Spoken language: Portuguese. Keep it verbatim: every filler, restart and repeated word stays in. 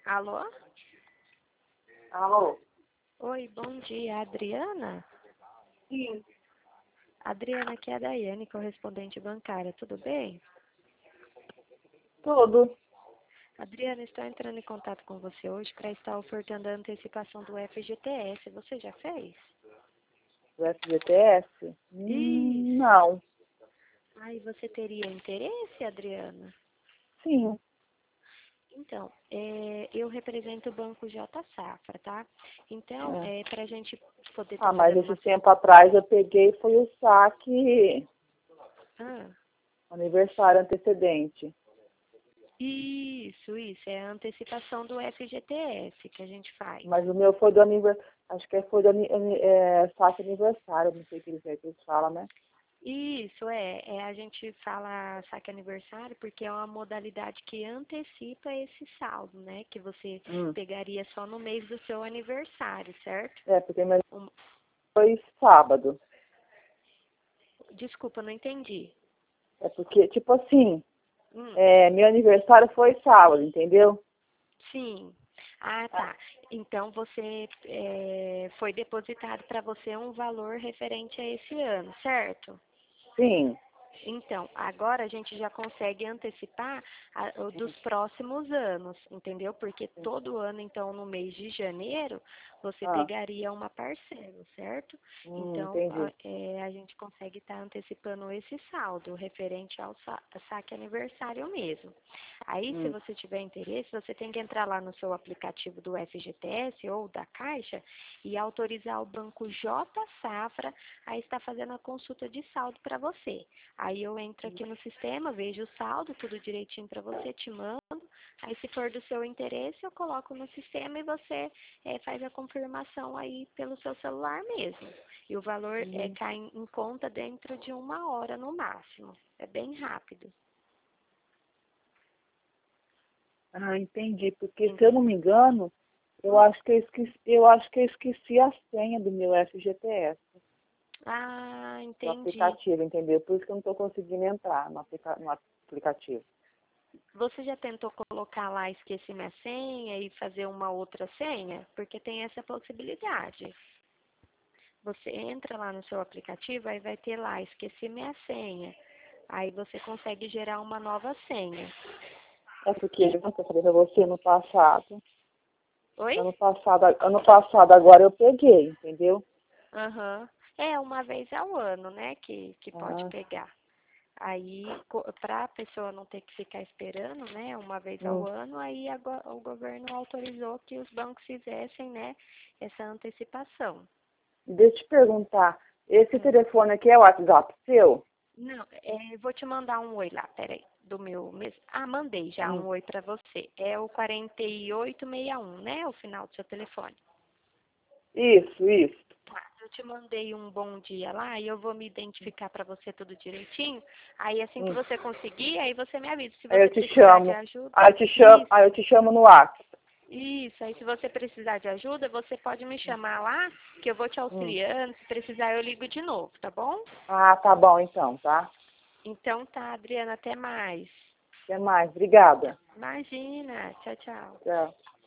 Alô? Alô? Oi, bom dia, Adriana? Sim. Adriana, aqui é a Daiane, correspondente bancária, tudo bem? Tudo. Adriana, estou entrando em contato com você hoje para estar ofertando a antecipação do F G T S. Você já fez? Do F G T S? Hum, Isso. não. Ai, você teria interesse, Adriana? Sim. Então, é, eu represento o Banco J Safra, tá? Então, É. é, para a gente poder estar Ah, mas fazendo esse uma... tempo atrás eu peguei foi o saque Ah, aniversário antecedente. isso, isso, é a antecipação do F G T S que a gente faz. Mas o meu foi do aniversário, acho que foi do ani- ani- é, saque aniversário, não sei o que eles, é que eles falam, né? Isso, é, é, a gente fala saque aniversário porque é uma modalidade que antecipa esse saldo, né? Que você Hum. pegaria só no mês do seu aniversário, certo? É, porque meu Um- foi sábado. Desculpa, não entendi. É porque, tipo assim, Hum, é, meu aniversário foi sábado, entendeu? sim. Ah, Ah, tá. Então você é, foi depositado para você um valor referente a esse ano, certo? sim. Então, agora a gente já consegue antecipar a- o dos próximos anos, entendeu? Porque todo ano, então, no mês de janeiro, você Ah, pegaria uma parcela, certo? hum, Então, a, entendi. é, a gente consegue estar antecipando esse saldo referente ao sa- saque aniversário mesmo. Aí, se Hum, você tiver interesse, você tem que entrar lá no seu aplicativo do F G T S ou da Caixa e autorizar o banco J Safra a estar fazendo a consulta de saldo para você. Aí eu entro aqui no sistema, vejo o saldo, tudo direitinho para você, te mando. Aí se for do seu interesse, eu coloco no sistema e você eh, faz a confirmação aí pelo seu celular mesmo. E o valor eh, hum. cai em, em conta dentro de uma hora no máximo. É bem rápido. Ah, entendi. Porque se eu Entende? não me engano, eu Hum. acho que eu esqueci, eu acho que eu esqueci a senha do meu F G T S, Ah, do entendi. aplicativo, entendeu? Por isso que eu não estou conseguindo entrar no, aplica no aplicativo. Você já tentou colocar lá esqueci minha senha e fazer uma outra senha? Porque tem essa possibilidade. Você entra lá no seu aplicativo, aí vai ter lá, esqueci minha senha. Aí você consegue gerar uma nova senha. É porque, não sei saber pra você, no passado, Oi? ano passado, ano passado agora eu peguei, entendeu? Aham. É uma vez ao ano, né, que, que pode Ah, pegar. Aí, para a pessoa não ter que ficar esperando, né, uma vez ao hum. ano, aí a go- o governo autorizou que os bancos fizessem, né, essa antecipação. Deixa eu te perguntar, esse Hum. telefone aqui é o WhatsApp seu? Não, é, vou te mandar um oi lá, peraí, do meu mesmo. Ah, mandei já Hum. um oi para você. É o quarenta e oito sessenta e um, né, o final do seu telefone. Isso, isso. Tá, eu te mandei um bom dia lá e eu vou me identificar para você tudo direitinho. Aí assim que Hum. você conseguir, aí você me avisa. Se Aí eu você te precisar de chamo, ajuda, aí eu te chamo, isso, aí eu te chamo no WhatsApp. isso. Aí se você precisar de ajuda, você pode me chamar lá, que eu vou te Hum. auxiliando. Se precisar, eu ligo de novo, tá bom? Ah, tá bom então, tá? Então tá, Adriana, até mais. Até mais. Obrigada. Imagina, tchau, tchau. Tchau.